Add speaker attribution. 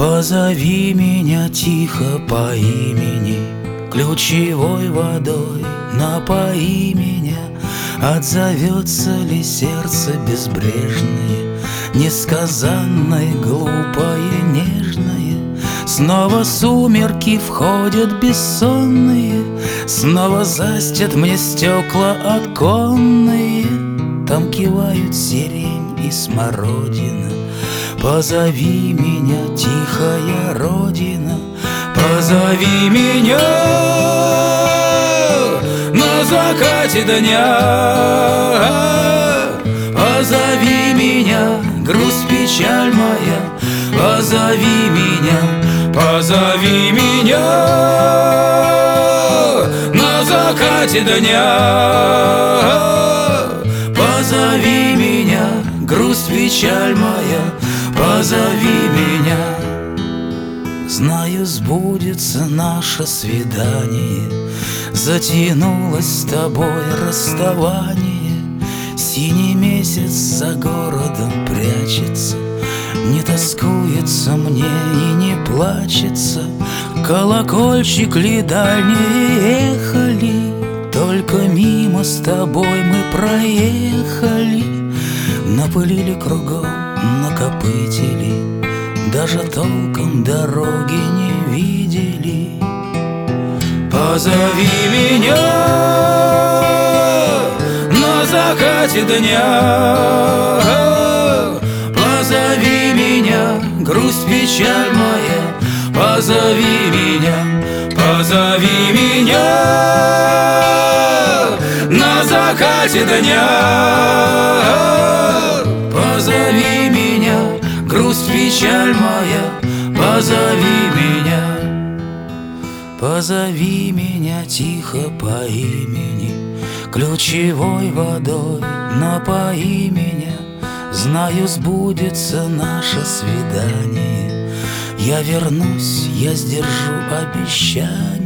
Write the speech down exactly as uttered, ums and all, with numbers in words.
Speaker 1: Позови меня тихо по имени, ключевой водой напои меня. Отзовется ли сердце безбрежное, несказанное, глупое, нежное? Снова сумерки входят бессонные, снова застят мне стекла оконные. Там кивают сирень и смородина. Позови меня, тихая родина, позови меня на закате дня. Позови меня, грусть, печаль моя, позови меня, позови меня на закате дня. Позови меня, грусть, печаль моя, позови меня. Знаю, сбудется наше свидание, затянулось с тобой расставание. Синий месяц за городом прячется, не тоскуется мне и не плачется. Колокольчик ли дальние ехали, только мимо с тобой мы проехали. Напылили кругом, накопытили, даже толком дороги не видели. Позови меня на закате дня, позови меня, грусть, печаль моя, позови меня, позови меня на закате дня. Позови меня, грусть, печаль моя, позови меня. Позови меня тихо по имени, ключевой водой напои меня. Знаю, сбудется наше свидание, я вернусь, я сдержу обещание.